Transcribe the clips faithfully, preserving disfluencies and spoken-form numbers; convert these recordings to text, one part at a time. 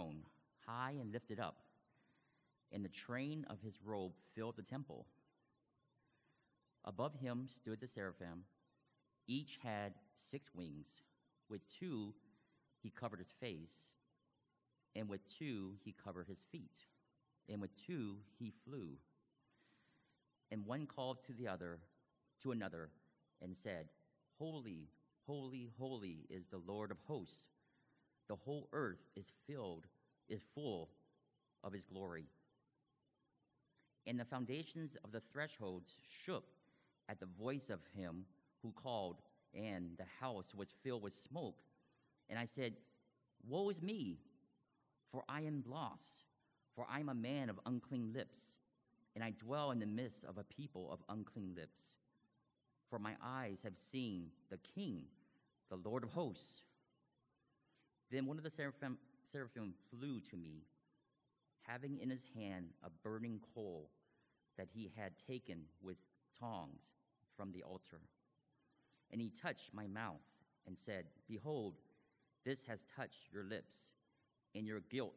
throne, high and lifted up, and the train of his robe filled the temple. Above him stood the seraphim. Each had six wings. With two he covered his face, and with two he covered his feet, and with two he flew. And one called to the other, to another, and said, Holy, holy, holy is the Lord of hosts. The whole earth is filled, is full of his glory. And the foundations of the thresholds shook at the voice of him who called, and the house was filled with smoke. And I said, Woe is me, for I am lost, for I am a man of unclean lips, and I dwell in the midst of a people of unclean lips. For my eyes have seen the King, the Lord of hosts. Then one of the seraphim, seraphim flew to me, having in his hand a burning coal that he had taken with tongs from the altar. And he touched my mouth and said, Behold, this has touched your lips, and your guilt.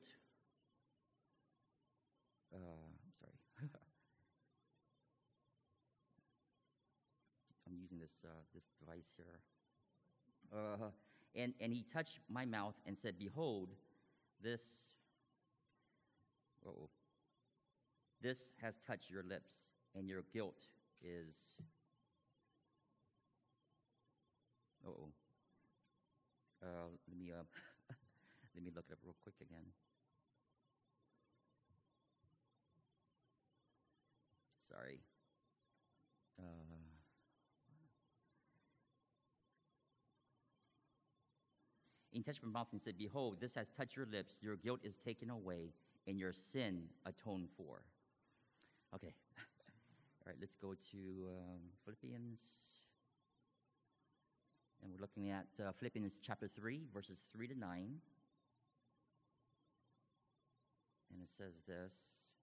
Uh, I'm sorry. I'm using this uh, this device here. Uh, and, and he touched my mouth and said, Behold, this, uh-oh, this has touched your lips, and your guilt is, uh-oh. Uh, let me uh, let me look it up real quick again. Sorry. Uh, he touched my mouth and said, Behold, this has touched your lips. Your guilt is taken away, and your sin atoned for. Okay. All right, let's go to um, Philippians. And we're looking at uh, Philippians chapter three, verses three to nine. And it says this.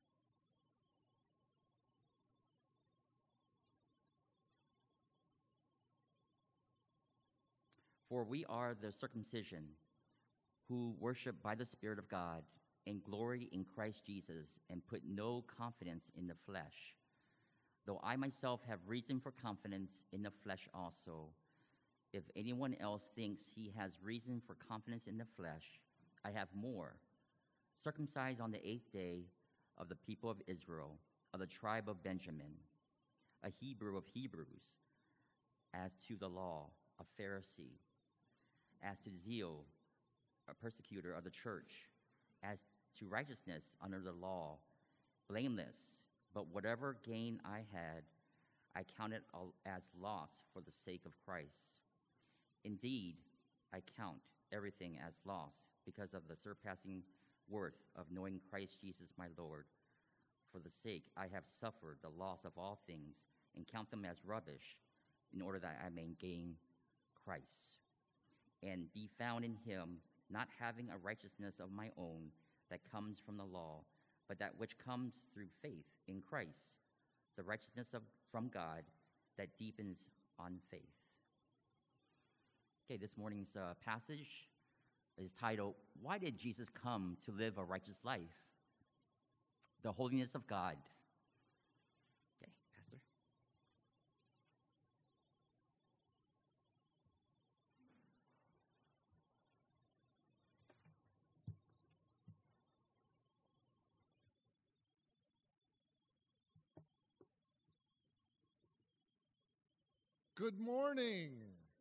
For we are the circumcision who worship by the Spirit of God and glory in Christ Jesus and put no confidence in the flesh. Though I myself have reason for confidence in the flesh also. If anyone else thinks he has reason for confidence in the flesh, I have more. Circumcised on the eighth day of the people of Israel, of the tribe of Benjamin, a Hebrew of Hebrews, as to the law, a Pharisee, as to zeal, a persecutor of the church, as to righteousness under the law, blameless. But whatever gain I had, I counted as loss for the sake of Christ. Indeed, I count everything as loss because of the surpassing worth of knowing Christ Jesus my Lord. For the sake I have suffered the loss of all things and count them as rubbish in order that I may gain Christ and be found in him, not having a righteousness of my own that comes from the law, but that which comes through faith in Christ, the righteousness of, from God that deepens on faith. Okay, this morning's uh, passage is titled, Why Did Jesus Come to Live a Righteous Life? The Holiness of God. Okay, Pastor. Good morning.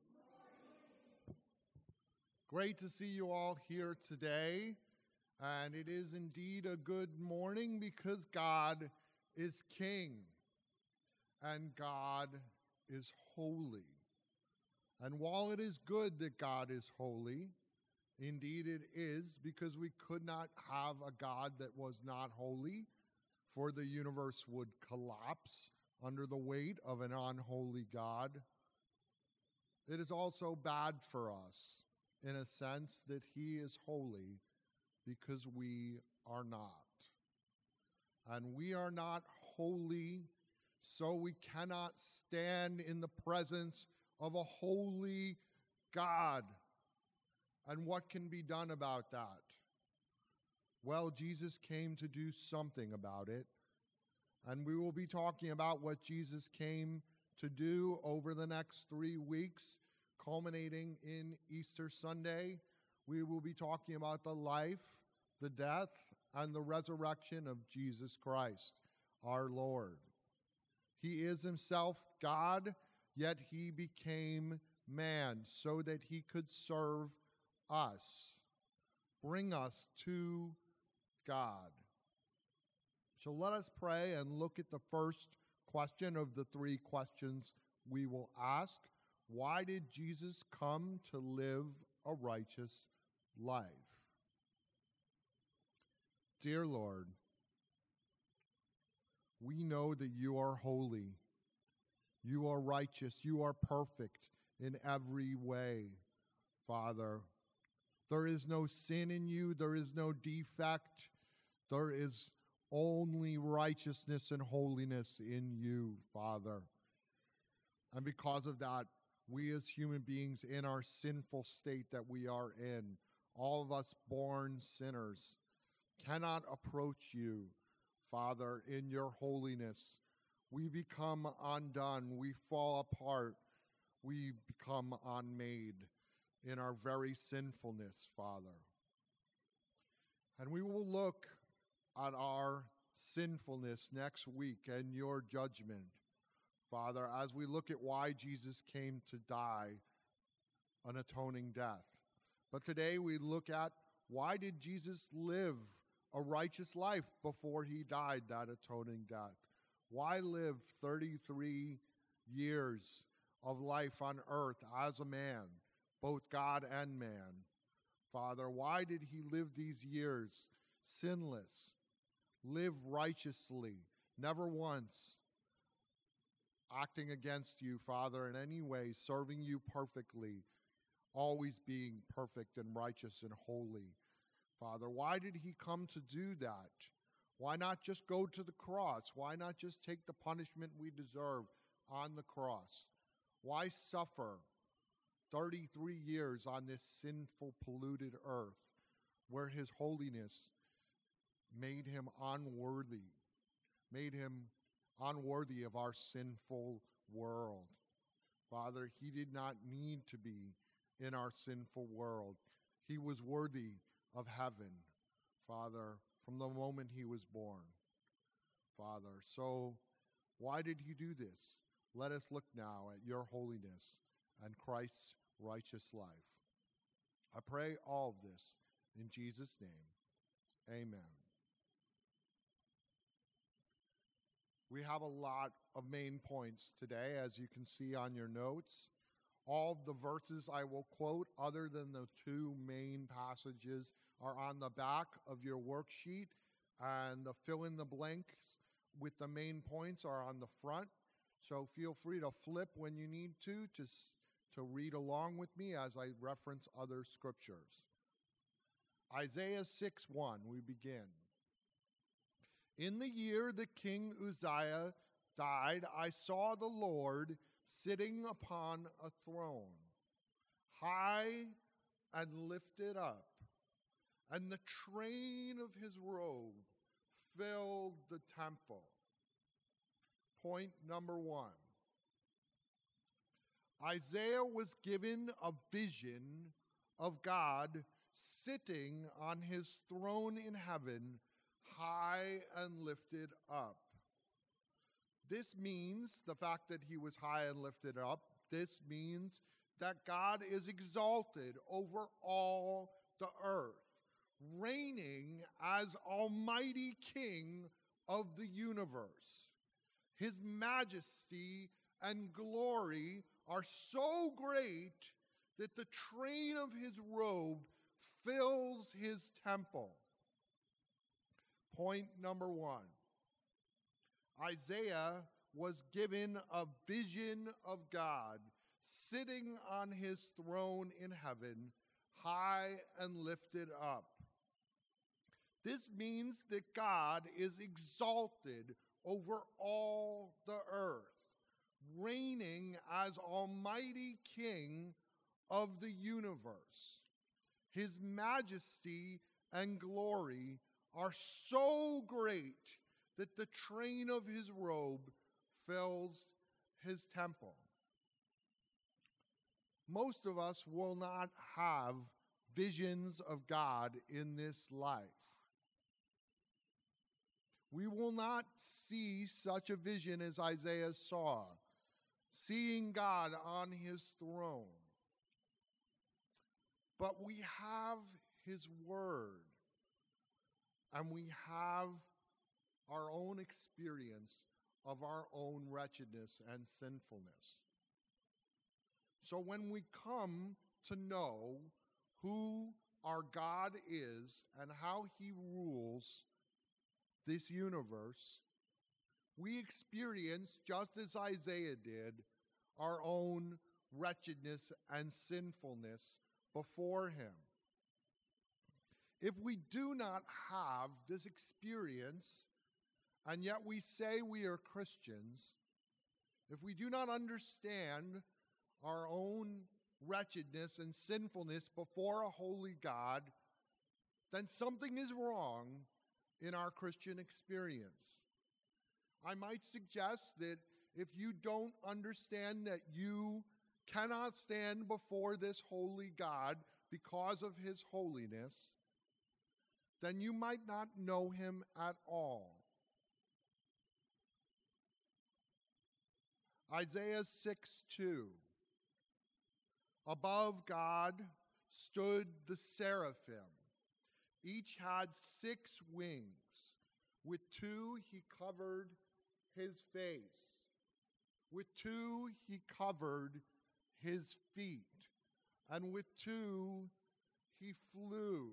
Great to see you all here today. And it is indeed a good morning because God is King and God is holy. And while it is good that God is holy, indeed it is, because we could not have a God that was not holy, for the universe would collapse under the weight of an unholy God. It is also bad for us in a sense that he is holy because we are not. And we are not holy, so we cannot stand in the presence of a holy God. And what can be done about that? Well, Jesus came to do something about it. And we will be talking about what Jesus came to do over the next three weeks, culminating in Easter Sunday. We will be talking about the life, the death, and the resurrection of Jesus Christ, our Lord. He is himself God, yet he became man so that he could serve us, bring us to God. So let us pray and look at the first question of the three questions we will ask. Why did Jesus come to live a righteous life? Dear Lord, we know that you are holy, you are righteous, you are perfect in every way, Father. There is no sin in you, there is no defect, there is only righteousness and holiness in you, Father. And because of that, we as human beings in our sinful state that we are in, all of us born sinners, cannot approach you, Father, in your holiness. We become undone, we fall apart, we become unmade in our very sinfulness, Father. And we will look at our sinfulness next week and your judgment, Father, as we look at why Jesus came to die an atoning death. But today we look at why did Jesus live a righteous life before he died that atoning death? Why live thirty-three years of life on earth as a man, both God and man? Father, why did he live these years sinless, live righteously, never once acting against you, Father, in any way, serving you perfectly, always being perfect and righteous and holy? Father, why did he come to do that? Why not just go to the cross? Why not just take the punishment we deserve on the cross? Why suffer thirty-three years on this sinful, polluted earth where his holiness made him unworthy, made him unworthy of our sinful world? Father, he did not need to be in our sinful world. He was worthy of heaven, Father, from the moment he was born, Father. So why did he do this? Let us look now at your holiness and Christ's righteous life. I pray all of this in Jesus' name. Amen. We have a lot of main points today, as you can see on your notes. All of the verses I will quote, other than the two main passages, are on the back of your worksheet, and the fill-in-the-blanks with the main points are on the front. So feel free to flip when you need to, to, to read along with me as I reference other scriptures. Isaiah six one, we begin. In the year that King Uzziah died, I saw the Lord sitting upon a throne, high and lifted up, and the train of his robe filled the temple. Point number one. Isaiah was given a vision of God sitting on his throne in heaven, high and lifted up. This means, the fact that he was high and lifted up, this means that God is exalted over all the earth, reigning as Almighty King of the universe. His majesty and glory are so great that the train of his robe fills his temple. Point number one. Isaiah was given a vision of God sitting on his throne in heaven, high and lifted up. This means that God is exalted over all the earth, reigning as Almighty King of the universe. His majesty and glory are so great that the train of his robe fills his temple. Most of us will not have visions of God in this life. We will not see such a vision as Isaiah saw, seeing God on his throne. But we have his word, and we have our own experience of our own wretchedness and sinfulness. So when we come to know who our God is and how he rules this universe, we experience, just as Isaiah did, our own wretchedness and sinfulness before him. If we do not have this experience, and yet we say we are Christians, if we do not understand our own wretchedness and sinfulness before a holy God, then something is wrong in our Christian experience. I might suggest that if you don't understand that you cannot stand before this holy God because of his holiness, then you might not know him at all. Isaiah six two. Above God stood the seraphim. Each had six wings. With two he covered his face. With two he covered his feet. And with two he flew.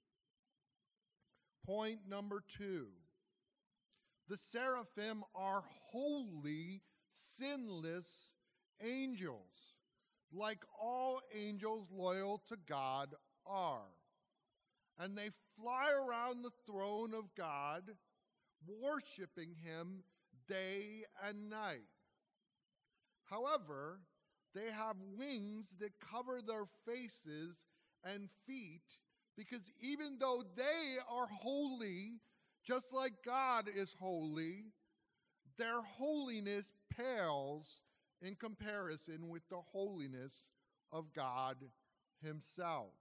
Point number two. The seraphim are holy, sinless angels, like all angels loyal to God are. And they fly around the throne of God, worshiping him day and night. However, they have wings that cover their faces and feet, because even though they are holy, just like God is holy, their holiness pales in comparison with the holiness of God himself.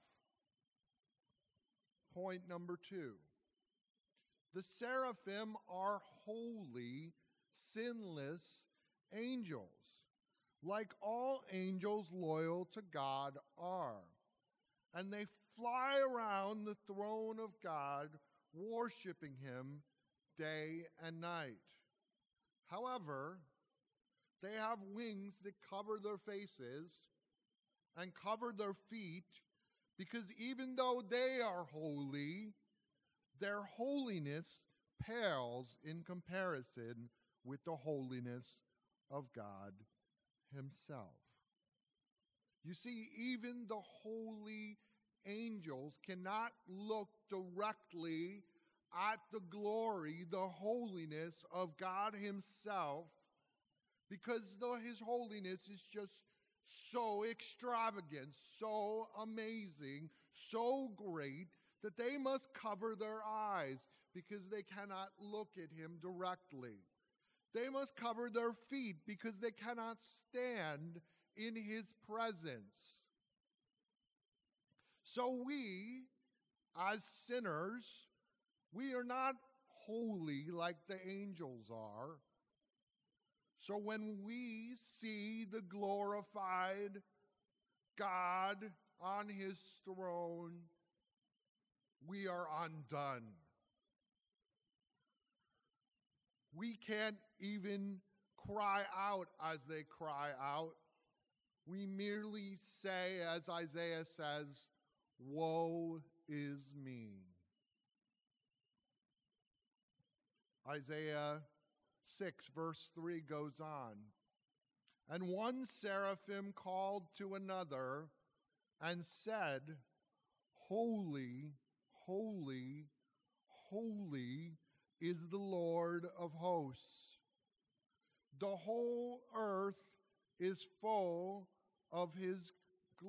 Point number two. The seraphim are holy, sinless angels, like all angels loyal to God are. And they fly around the throne of God, worshiping him day and night. However, they have wings that cover their faces and cover their feet, because even though they are holy, their holiness pales in comparison with the holiness of God himself. You see, even the holy angels cannot look directly at the glory, the holiness of God himself, because the, his holiness is just so extravagant, so amazing, so great, that they must cover their eyes because they cannot look at him directly. They must cover their feet because they cannot stand in his presence. So we, as sinners, we are not holy like the angels are. So when we see the glorified God on his throne, we are undone. We can't even cry out as they cry out. We merely say, as Isaiah says, "Woe is me." Isaiah six, verse three goes on. And one seraphim called to another and said, "Holy, holy, holy is the Lord of hosts. The whole earth is full of his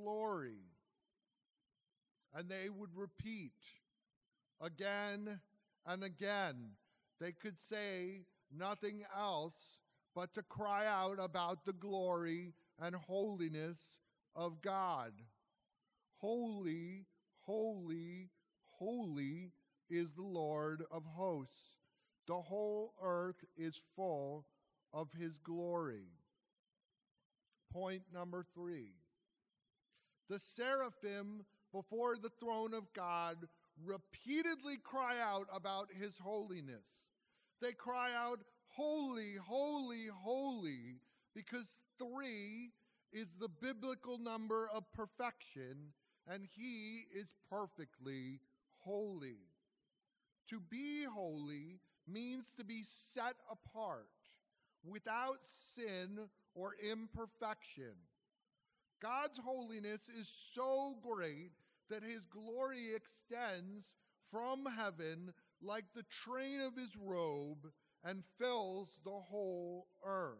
glory." And they would repeat again and again. They could say nothing else but to cry out about the glory and holiness of God. Holy, holy, holy is the Lord of hosts. The whole earth is full of his glory. Point number three. The seraphim before the throne of God repeatedly cry out about his holiness. They cry out, holy, holy, holy, because three is the biblical number of perfection, and he is perfectly holy. To be holy means to be set apart, without sin or imperfection. God's holiness is so great that his glory extends from heaven like the train of his robe and fills the whole earth.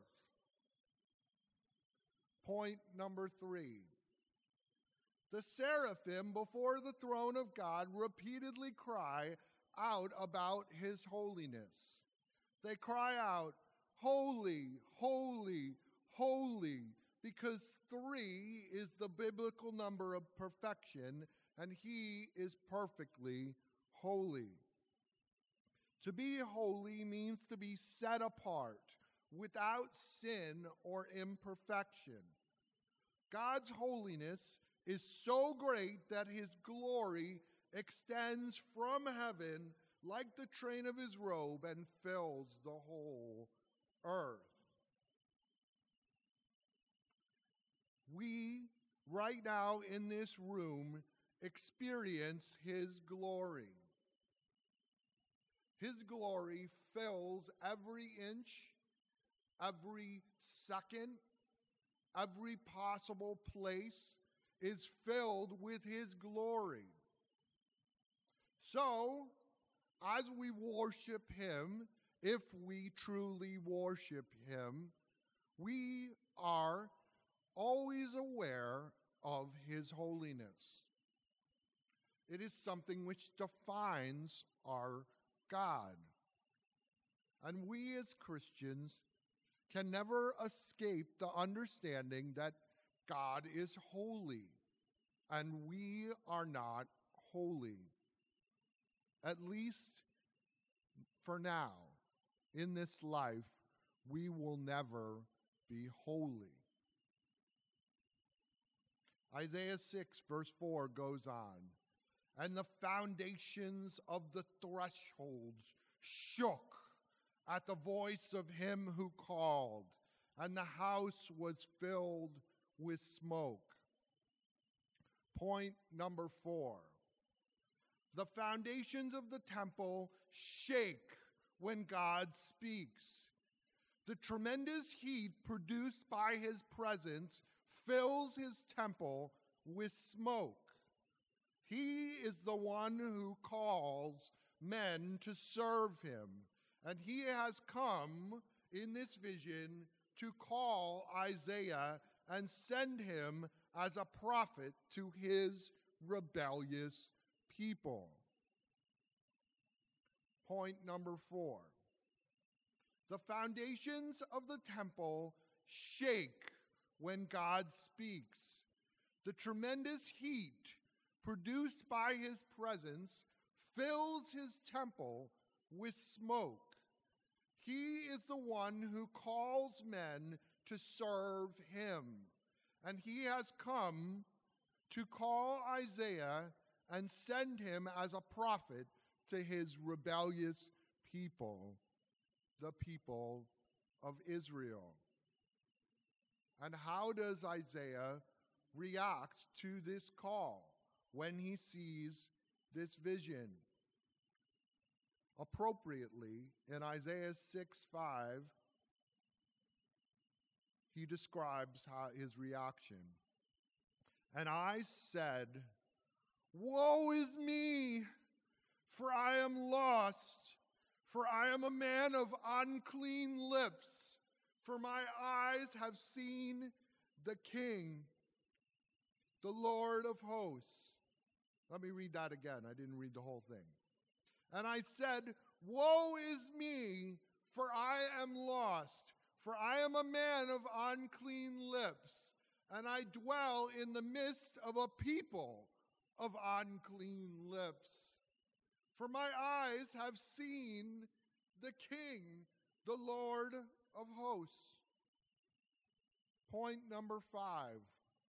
Point number three. The seraphim before the throne of God repeatedly cry out about his holiness. They cry out, holy, holy, holy, because three is the biblical number of perfection, and he is perfectly holy. To be holy means to be set apart, without sin or imperfection. God's holiness is so great that his glory extends from heaven like the train of his robe and fills the whole earth. We, right now in this room, experience his glory. His glory fills every inch, every second, every possible place is filled with his glory. So, as we worship him, if we truly worship him, we are always aware of his holiness. It is something which defines our God. And we as Christians can never escape the understanding that God is holy, and we are not holy. At least for now, in this life, we will never be holy. Isaiah six, verse four goes on, and the foundations of the thresholds shook at the voice of him who called, and the house was filled with smoke. Point number four. The foundations of the temple shake when God speaks. The tremendous heat produced by his presence fills his temple with smoke. He is the one who calls men to serve him, and he has come in this vision to call Isaiah and send him as a prophet to his rebellious people. Point number four. The foundations of the temple shake when God speaks. The tremendous heat produced by his presence fills his temple with smoke. He is the one who calls men to serve him, and he has come to call Isaiah and send him as a prophet to his rebellious people, the people of Israel. And how does Isaiah react to this call when he sees this vision? Appropriately, in Isaiah six five, he describes how his reaction. And I said, woe is me, for I am lost, for I am a man of unclean lips, for my eyes have seen the King, the Lord of hosts. Let me read that again. I didn't read the whole thing. And I said, Woe is me, for I am lost, for I am a man of unclean lips, and I dwell in the midst of a people of unclean lips. For my eyes have seen the King, the Lord of hosts. Point number five.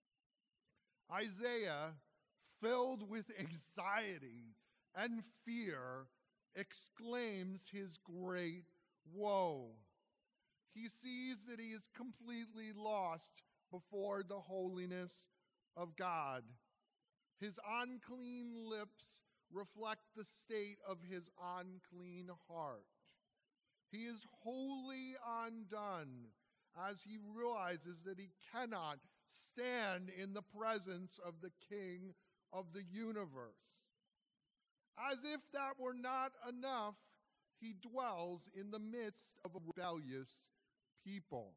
Isaiah, filled with anxiety and fear, exclaims his great woe. He sees that he is completely lost before the holiness of God. His unclean lips reflect the state of his unclean heart. He is wholly undone as he realizes that he cannot stand in the presence of the King of the universe. As if that were not enough, he dwells in the midst of a rebellious people.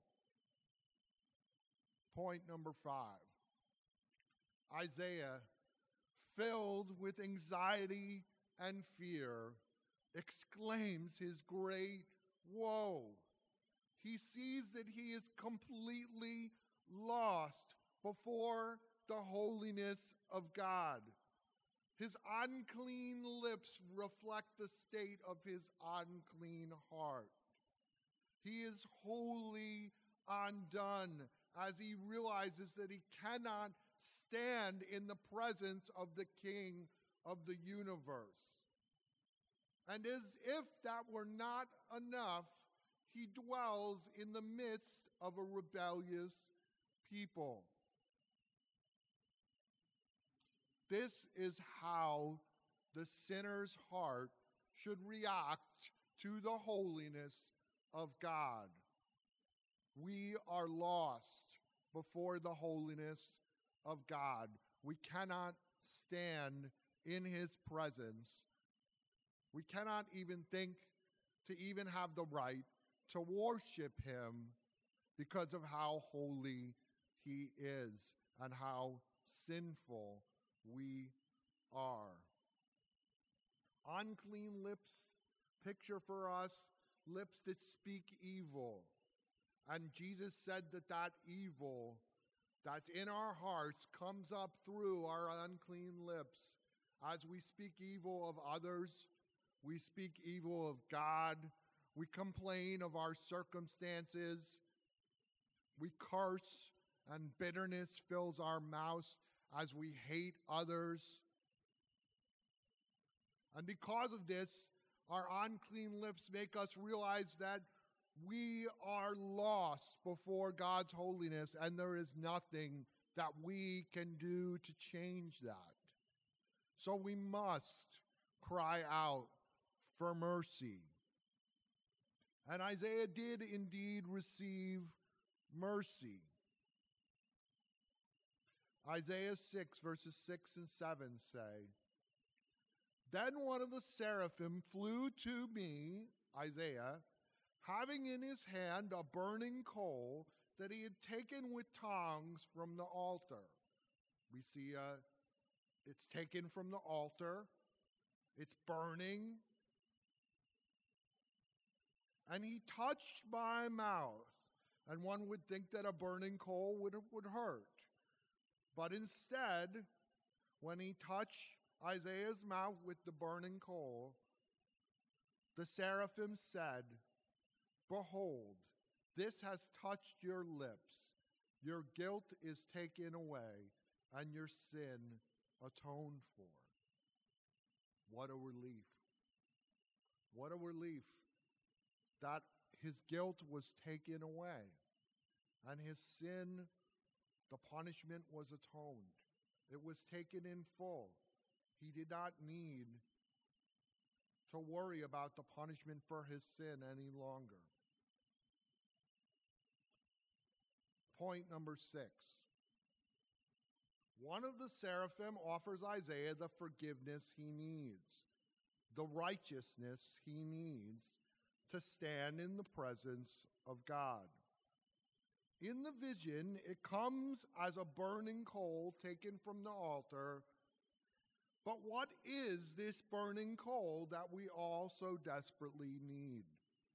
Point number five. Isaiah, filled with anxiety and fear, exclaims his great woe. He sees that he is completely lost before the holiness of God. His unclean lips reflect the state of his unclean heart. He is wholly undone as he realizes that he cannot stand in the presence of the King of the universe. And as if that were not enough, he dwells in the midst of a rebellious people. This is how the sinner's heart should react to the holiness of God. We are lost before the holiness of God. We cannot stand in his presence. We cannot even think to even have the right to worship him because of how holy he is and how sinful we are. Unclean lips picture for us lips that speak evil. And Jesus said that that evil that's in our hearts comes up through our unclean lips. As we speak evil of others, we speak evil of God, we complain of our circumstances, we curse, and bitterness fills our mouths as we hate others. And because of this, our unclean lips make us realize that we are lost before God's holiness, and there is nothing that we can do to change that. So we must cry out for mercy. And Isaiah did indeed receive mercy. Isaiah six, verses six and seven say, Then one of the seraphim flew to me, Isaiah, having in his hand a burning coal that he had taken with tongs from the altar. We see uh, it's taken from the altar. It's burning. And he touched my mouth. And one would think that a burning coal would, would hurt. But instead, when he touched Isaiah's mouth with the burning coal, the seraphim said, Behold, this has touched your lips. Your guilt is taken away, and your sin atoned for. What a relief. What a relief that his guilt was taken away, and his sin, the punishment, was atoned. It was taken in full. He did not need to worry about the punishment for his sin any longer. Point number six. One of the seraphim offers Isaiah the forgiveness he needs, the righteousness he needs to stand in the presence of God. In the vision, it comes as a burning coal taken from the altar, But what is this burning coal that we all so desperately need?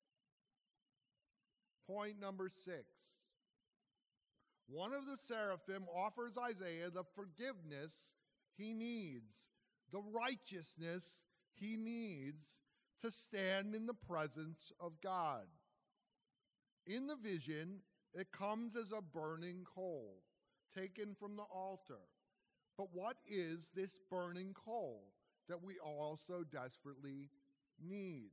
Point number six. One of the seraphim offers Isaiah the forgiveness he needs, the righteousness he needs to stand in the presence of God. In the vision, it comes as a burning coal taken from the altar. But what is this burning coal that we all so desperately need?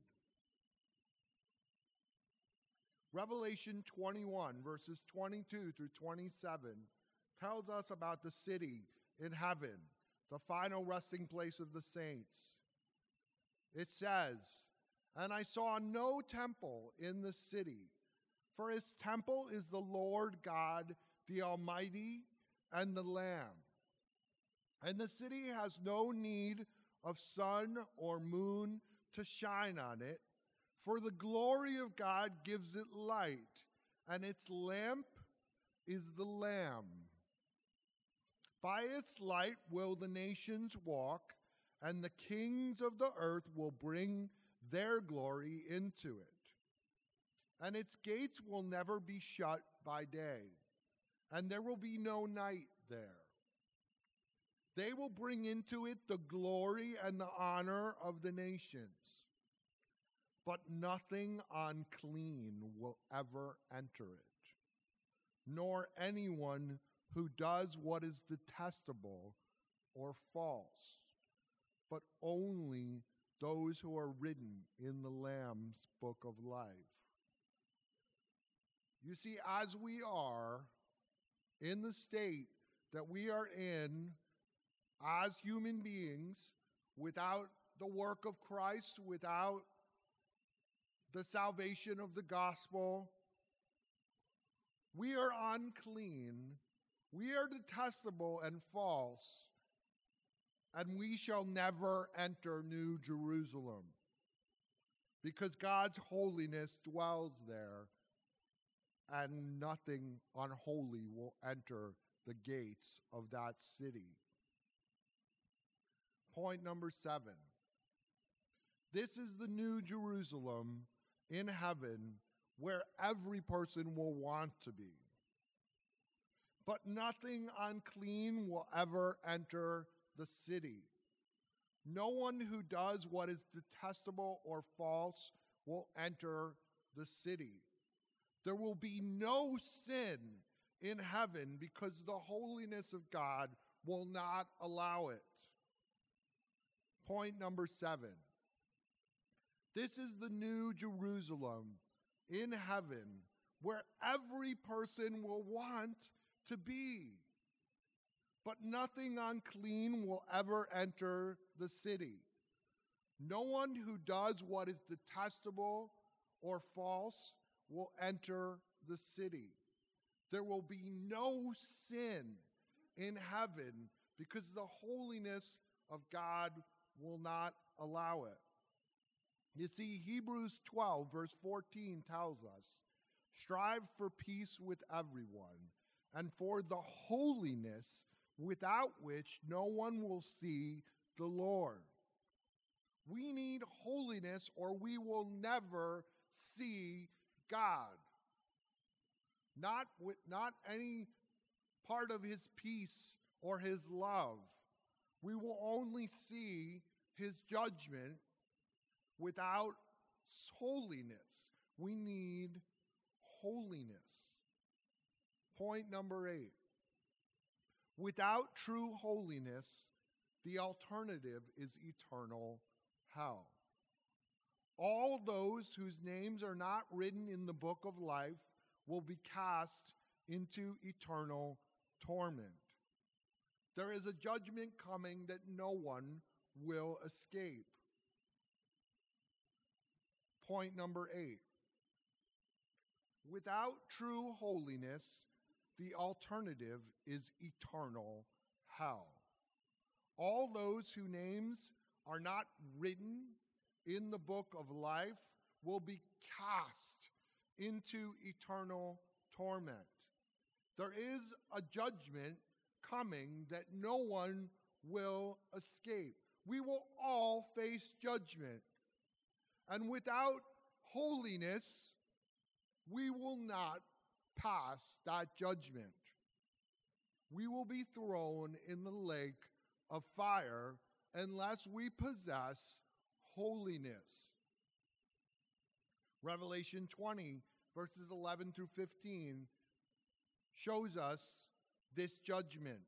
Revelation twenty-one, verses twenty-two through twenty-seven, tells us about the city in heaven, the final resting place of the saints. It says, "And I saw no temple in the city, for his temple is the Lord God, the Almighty, and the Lamb. And the city has no need of sun or moon to shine on it, for the glory of God gives it light, and its lamp is the Lamb. By its light will the nations walk, and the kings of the earth will bring their glory into it. And its gates will never be shut by day, and there will be no night there. They will bring into it the glory and the honor of the nations. But nothing unclean will ever enter it, nor anyone who does what is detestable or false, but only those who are written in the Lamb's book of life." You see, as we are in the state that we are in as human beings, without the work of Christ, without the salvation of the gospel, we are unclean, we are detestable and false, and we shall never enter New Jerusalem, because God's holiness dwells there, and nothing unholy will enter the gates of that city. Point number seven. This is the New Jerusalem in heaven where every person will want to be. But nothing unclean will ever enter the city. No one who does what is detestable or false will enter the city. There will be no sin in heaven because the holiness of God will not allow it. Point number seven. This is the New Jerusalem in heaven where every person will want to be. But nothing unclean will ever enter the city. No one who does what is detestable or false will enter the city. There will be no sin in heaven because the holiness of God will not allow it. You see, Hebrews twelve, verse fourteen tells us, "Strive for peace with everyone, and for the holiness without which no one will see the Lord." We need holiness or we will never see God. Not with, not any part of his peace or his love. We will only see his judgment without holiness. We need holiness. Point number eight. Without true holiness, the alternative is eternal hell. All those whose names are not written in the book of life will be cast into eternal torment. There is a judgment coming that no one will escape. Point number eight. Without true holiness, the alternative is eternal hell. All those whose names are not written in the book of life will be cast into eternal torment. There is a judgment coming that no one will escape. we will all face judgment. And without holiness, we will not pass that judgment. We will be thrown in the lake of fire unless we possess holiness. Revelation twenty, verses eleven through fifteen, shows us this judgment.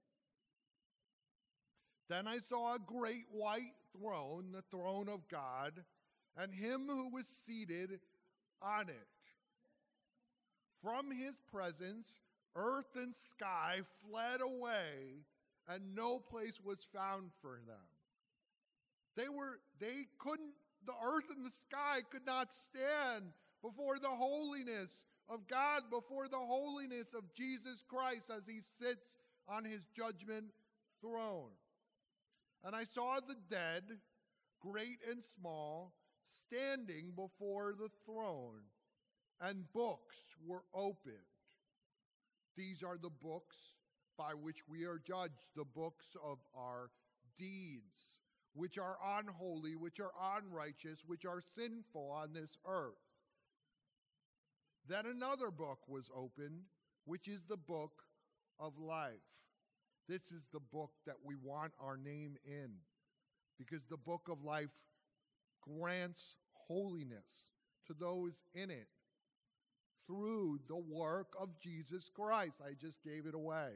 Then I saw a great white throne, the throne of God, and him who was seated on it. From his presence, earth and sky fled away, and no place was found for them. They were, they couldn't, the earth and the sky could not stand before the holiness of God, before the holiness of Jesus Christ as he sits on his judgment throne. And I saw the dead, great and small, standing before the throne, and books were opened. These are the books by which we are judged, the books of our deeds, which are unholy, which are unrighteous, which are sinful on this earth. Then another book was opened, which is the book of life. This is the book that we want our name in, because the book of life grants holiness to those in it through the work of Jesus Christ. I just gave it away.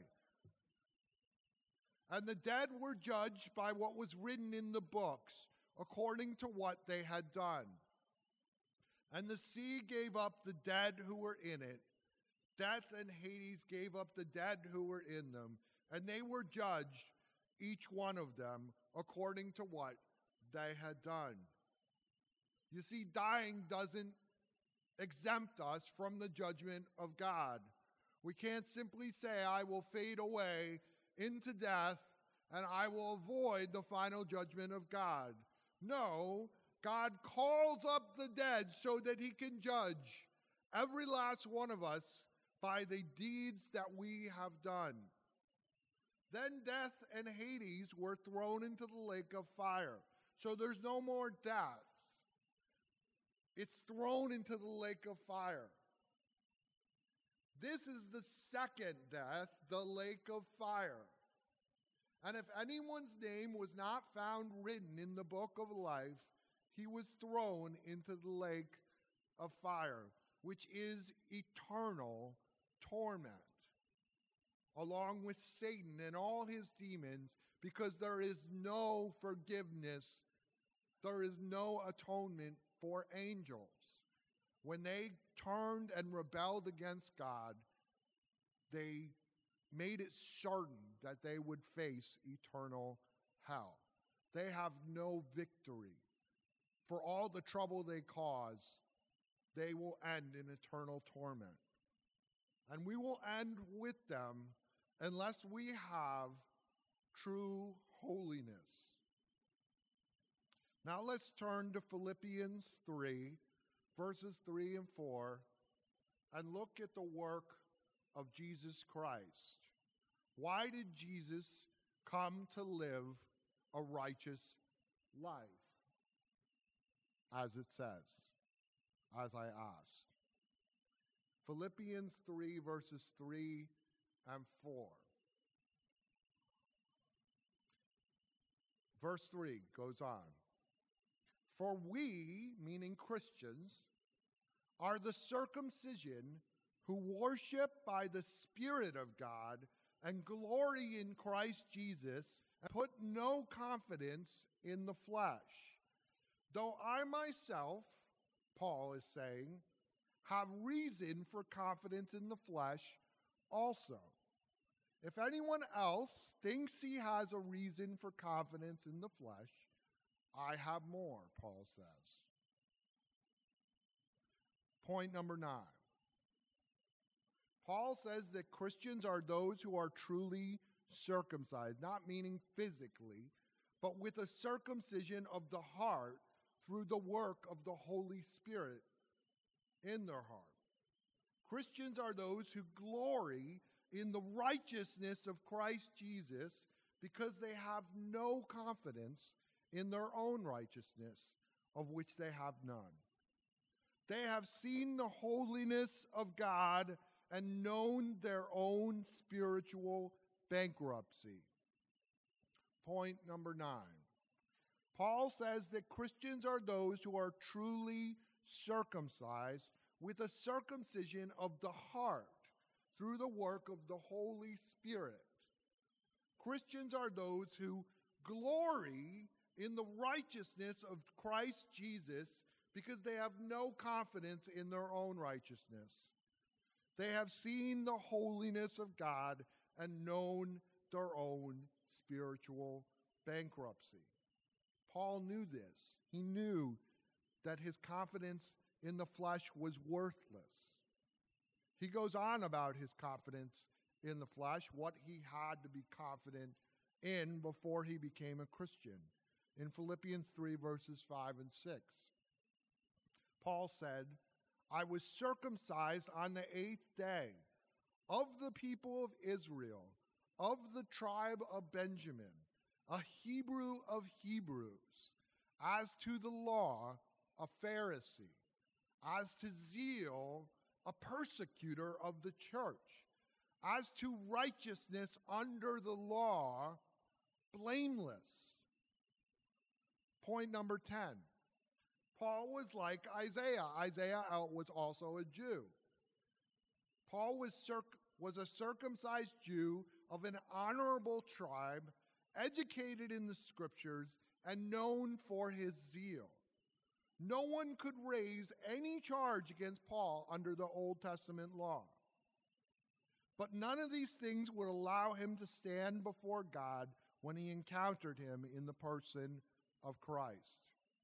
And the dead were judged by what was written in the books, according to what they had done. And the sea gave up the dead who were in it. Death and Hades gave up the dead who were in them. And they were judged, each one of them, according to what they had done. You see, dying doesn't exempt us from the judgment of God. We can't simply say, I will fade away into death and I will avoid the final judgment of God. No, God calls up the dead so that he can judge every last one of us by the deeds that we have done. Then death and Hades were thrown into the lake of fire. So there's no more death. It's thrown into the lake of fire. This is the second death, the lake of fire. And if anyone's name was not found written in the book of life, he was thrown into the lake of fire, which is eternal torment, along with Satan and all his demons, because there is no forgiveness, there is no atonement for angels. When they turned and rebelled against God, they made it certain that they would face eternal hell. They have no victory. For all the trouble they cause, they will end in eternal torment. And we will end with them unless we have true holiness. Now let's turn to Philippians three, verses three and four, and look at the work of Jesus Christ. Why did Jesus come to live a righteous life? As it says, as I asked. Philippians three, verses three and four. Verse three goes on. For we, meaning Christians, are the circumcision who worship by the Spirit of God and glory in Christ Jesus and put no confidence in the flesh. Though I myself, Paul is saying, have reason for confidence in the flesh also. If anyone else thinks he has a reason for confidence in the flesh, I have more, Paul says. Point number nine. Paul says that Christians are those who are truly circumcised, not meaning physically, but with a circumcision of the heart through the work of the Holy Spirit in their heart. Christians are those who glory in the righteousness of Christ Jesus because they have no confidence in their own righteousness, of which they have none. They have seen the holiness of God and known their own spiritual bankruptcy. Point number nine. Paul says that Christians are those who are truly circumcised with a circumcision of the heart through the work of the Holy Spirit. Christians are those who glory in the righteousness of Christ Jesus because they have no confidence in their own righteousness. They have seen the holiness of God and known their own spiritual bankruptcy. Paul knew this. He knew that his confidence in the flesh was worthless. He goes on about his confidence in the flesh, what he had to be confident in before he became a Christian. In Philippians three, verses five and six, Paul said, I was circumcised on the eighth day of the people of Israel, of the tribe of Benjamin, a Hebrew of Hebrews, as to the law, a Pharisee, as to zeal, a persecutor of the church, as to righteousness under the law, blameless. Point number ten. Paul was like Isaiah. Isaiah was also a Jew. Paul was, circ- was a circumcised Jew of an honorable tribe, educated in the scriptures, and known for his zeal. No one could raise any charge against Paul under the Old Testament law. But none of these things would allow him to stand before God when he encountered him in the person of Christ.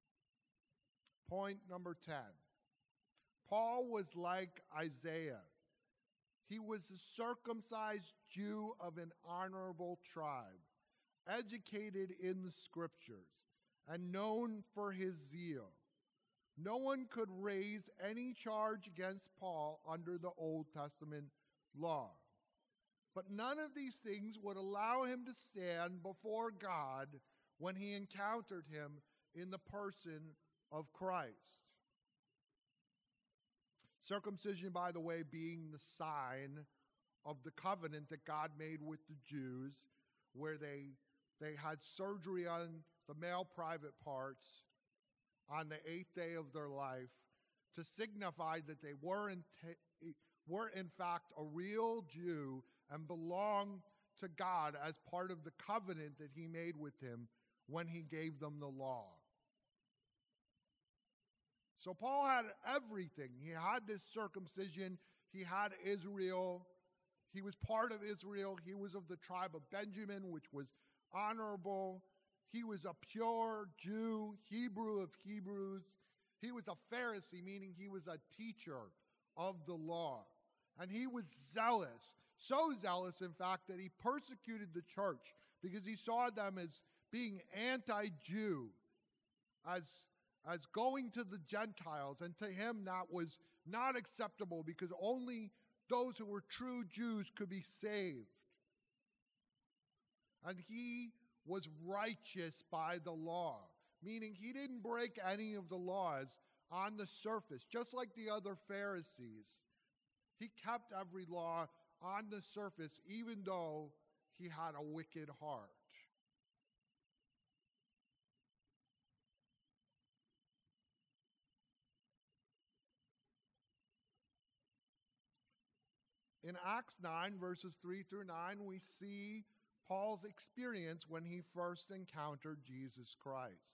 Point number ten. Paul was like Isaiah. He was a circumcised Jew of an honorable tribe, educated in the scriptures, and known for his zeal. No one could raise any charge against Paul under the Old Testament law. But none of these things would allow him to stand before God when he encountered him in the person of Christ. Circumcision, by the way, being the sign of the covenant that God made with the Jews, where they, they had surgery on the male private parts on the eighth day of their life to signify that they were in, t- were in fact a real Jew and belonged to God as part of the covenant that he made with him when he gave them the law. So Paul had everything. He had this circumcision. He had Israel. He was part of Israel. He was of the tribe of Benjamin, which was honorable. He was a pure Jew, Hebrew of Hebrews. He was a Pharisee, meaning he was a teacher of the law. And he was zealous, so zealous, in fact, that he persecuted the church because he saw them as being anti-Jew, as, as going to the Gentiles. And to him, that was not acceptable because only those who were true Jews could be saved. And he was righteous by the law, meaning he didn't break any of the laws on the surface, just like the other Pharisees. He kept every law on the surface, even though he had a wicked heart. In Acts nine, verses three through nine, we see Paul's experience when he first encountered Jesus Christ.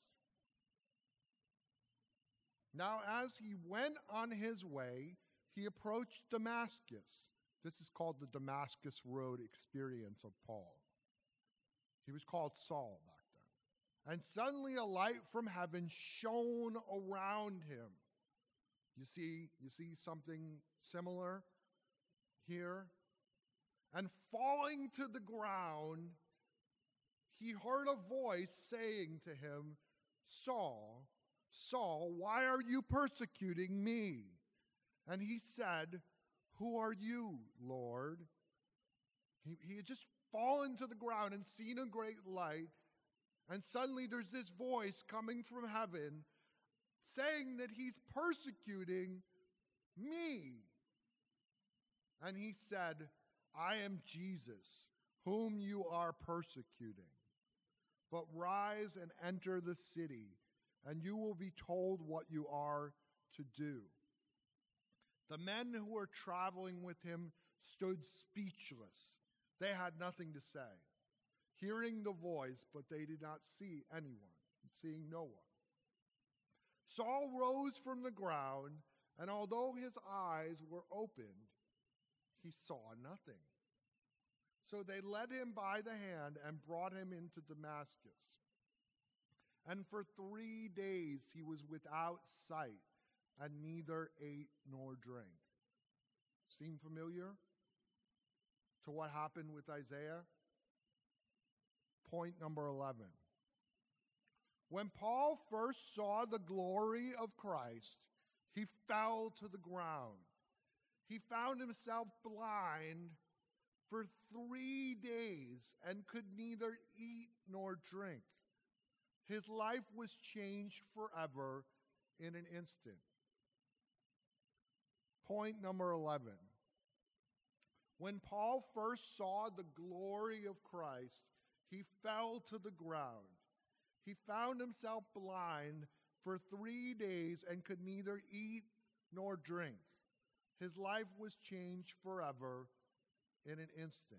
Now, as he went on his way, he approached Damascus. This is called the Damascus Road experience of Paul. He was called Saul back then. And suddenly a light from heaven shone around him. You see, you see something similar here? And falling to the ground, he heard a voice saying to him, Saul, Saul, why are you persecuting me? And he said, who are you, Lord? He, he had just fallen to the ground and seen a great light. And suddenly there's this voice coming from heaven saying that he's persecuting me. And he said, I am Jesus, whom you are persecuting. But rise and enter the city, and you will be told what you are to do. The men who were traveling with him stood speechless. They had nothing to say, hearing the voice, but they did not see anyone, seeing no one. Saul rose from the ground, and although his eyes were opened, he saw nothing. So they led him by the hand and brought him into Damascus. And for three days he was without sight, and neither ate nor drank. Seem familiar to what happened with Isaiah? Point number eleven. When Paul first saw the glory of Christ, he fell to the ground. He found himself blind for three days and could neither eat nor drink. His life was changed forever in an instant. Point number eleven. When Paul first saw the glory of Christ, he fell to the ground. He found himself blind for three days and could neither eat nor drink. His life was changed forever in an instant.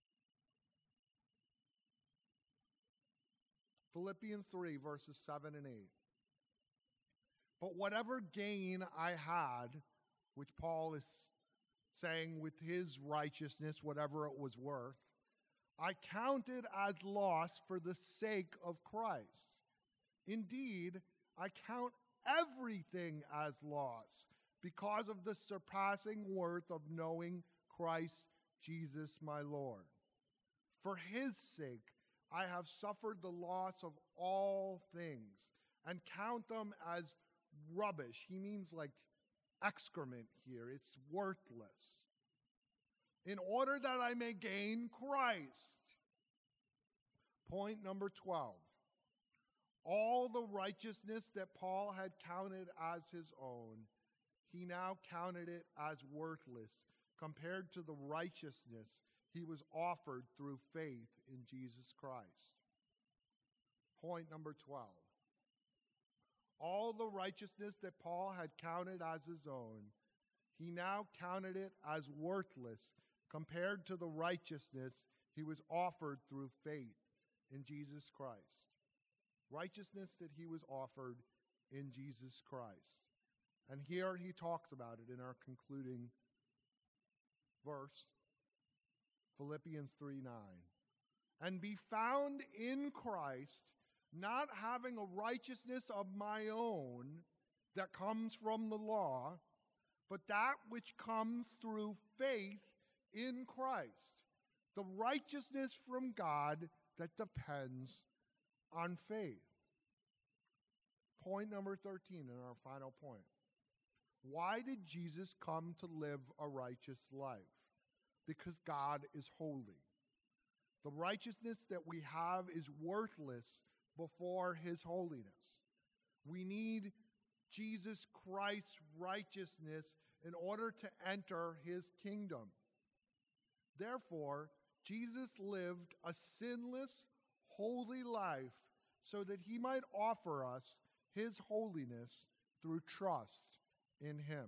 Philippians three, verses seven and eight. But whatever gain I had, which Paul is saying with his righteousness, whatever it was worth, I counted as loss for the sake of Christ. Indeed, I count everything as loss because of the surpassing worth of knowing Christ Jesus my Lord. For his sake, I have suffered the loss of all things and count them as rubbish. He means like excrement here. It's worthless. In order that I may gain Christ. Point number twelve. All the righteousness that Paul had counted as his own, he now counted it as worthless compared to the righteousness he was offered through faith in Jesus Christ. Point number twelve. All the righteousness that Paul had counted as his own, he now counted it as worthless compared to the righteousness he was offered through faith in Jesus Christ. Righteousness that he was offered in Jesus Christ. And here he talks about it in our concluding verse, Philippians three nine. And be found in Christ, not having a righteousness of my own that comes from the law, but that which comes through faith in Christ, the righteousness from God that depends on faith. Point number thirteen in our final point. Why did Jesus come to live a righteous life? Because God is holy. The righteousness that we have is worthless before his holiness. We need Jesus Christ's righteousness in order to enter his kingdom. Therefore, Jesus lived a sinless, holy life so that he might offer us his holiness through trust in him.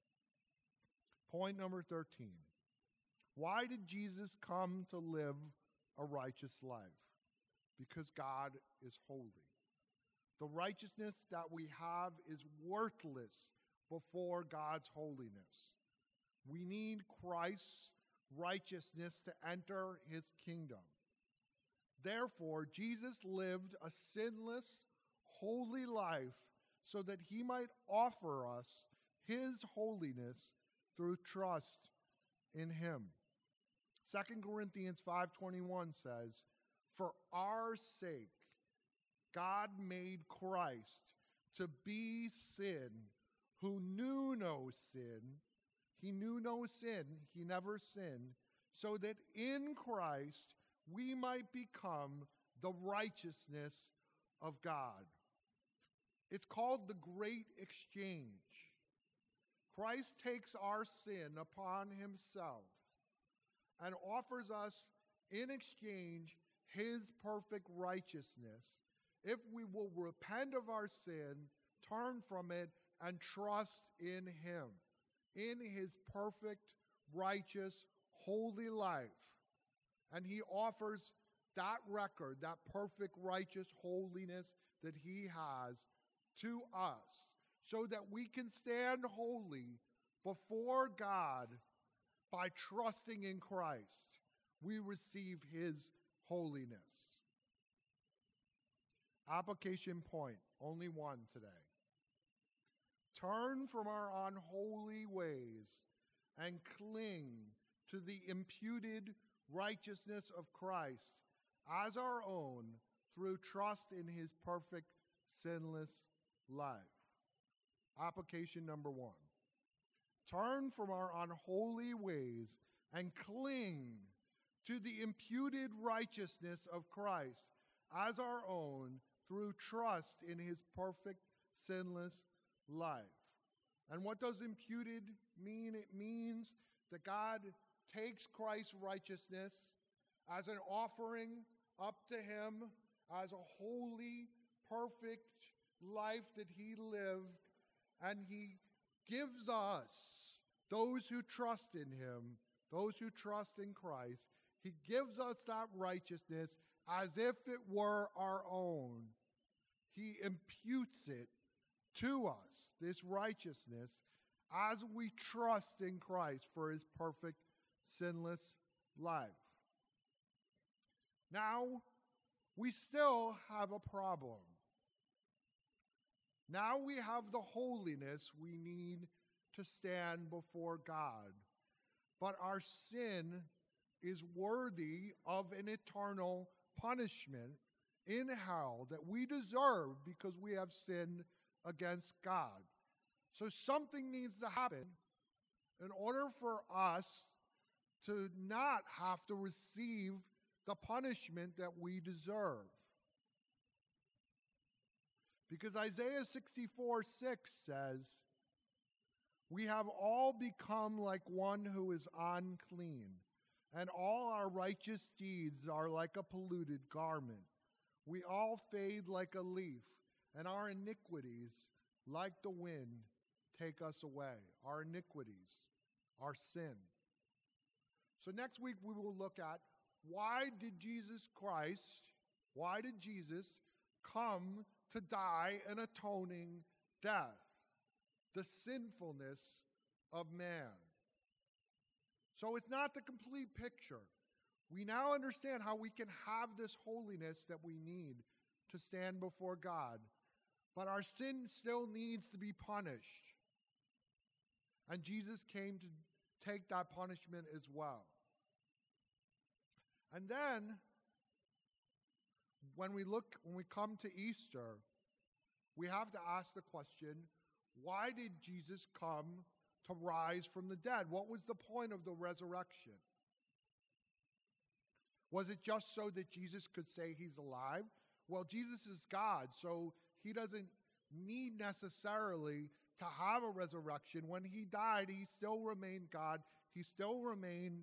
Point number thirteen. Why did Jesus come to live a righteous life? Because God is holy. The righteousness that we have is worthless before God's holiness. We need Christ's righteousness to enter his kingdom. Therefore, Jesus lived a sinless, holy life so that he might offer us his holiness through trust in him. Second Corinthians five twenty-one says, for our sake, God made Christ to be sin who knew no sin. He knew no sin. He never sinned. So that in Christ we might become the righteousness of God. It's called the Great Exchange. Christ takes our sin upon himself and offers us in exchange his perfect righteousness if we will repent of our sin, turn from it, and trust in him, in his perfect, righteous, holy life. And he offers that record, that perfect, righteous holiness that he has to us so that we can stand holy before God by trusting in Christ. We receive his holiness. Application point, only one today. Turn from our unholy ways and cling to the imputed righteousness of Christ as our own through trust in his perfect, sinless life. Application number one. Turn from our unholy ways and cling to the imputed righteousness of Christ as our own through trust in his perfect, sinless life. And what does imputed mean? It means that God takes Christ's righteousness as an offering up to him, as a holy, perfect life that he lived, and he gives us, those who trust in him, those who trust in Christ, he gives us that righteousness as if it were our own. He imputes it to us, this righteousness, as we trust in Christ for his perfect, sinless life. Now, we still have a problem. Now we have the holiness we need to stand before God. But our sin is worthy of an eternal punishment in hell that we deserve because we have sinned against God. So something needs to happen in order for us to not have to receive the punishment that we deserve. Because Isaiah sixty-four six says, "We have all become like one who is unclean, and all our righteous deeds are like a polluted garment. We all fade like a leaf, and our iniquities, like the wind, take us away." Our iniquities, our sin. So next week we will look at why did Jesus Christ, why did Jesus come to die an atoning death? The sinfulness of man. So it's not the complete picture. We now understand how we can have this holiness that we need to stand before God. But our sin still needs to be punished. And Jesus came to take that punishment as well. And then, when we look, when we come to Easter, we have to ask the question, why did Jesus come to rise from the dead? What was the point of the resurrection? Was it just so that Jesus could say he's alive? Well, Jesus is God, so he doesn't need necessarily to have a resurrection. When he died, he still remained God. He still remained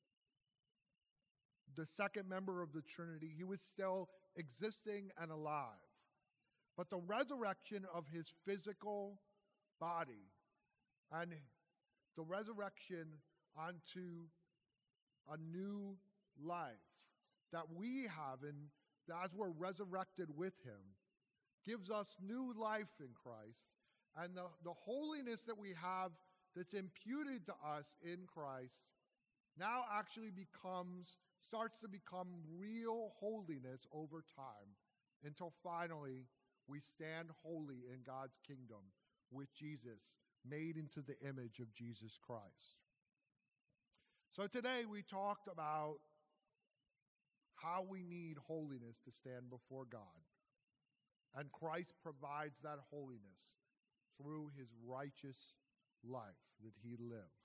the second member of the Trinity. He was still existing and alive. But the resurrection of his physical body and the resurrection unto a new life that we have, and as we're resurrected with him, gives us new life in Christ. And the, the holiness that we have that's imputed to us in Christ now actually becomes, starts to become real holiness over time until finally we stand holy in God's kingdom with Jesus, made into the image of Jesus Christ. So today we talked about how we need holiness to stand before God. And Christ provides that holiness through his righteous life that he lived.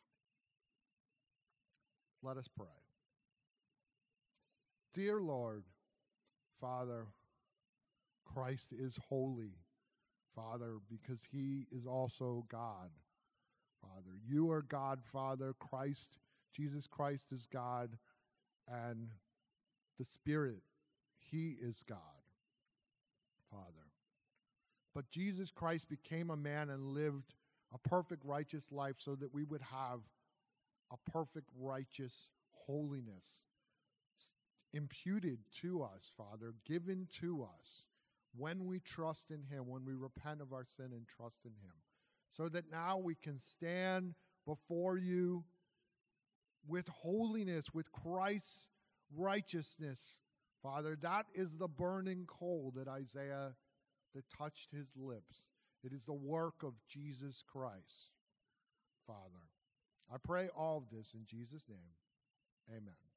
Let us pray. Dear Lord, Father, Christ is holy, Father, because he is also God. Father, you are God, Father. Christ, Jesus Christ is God, and the Spirit, he is God, Father. But Jesus Christ became a man and lived a perfect righteous life so that we would have a perfect righteous holiness imputed to us, Father, given to us when we trust in him, when we repent of our sin and trust in him, so that now we can stand before you with holiness, with Christ's righteousness. Father, that is the burning coal that Isaiah, that touched his lips. It is the work of Jesus Christ, Father. I pray all of this in Jesus' name. Amen.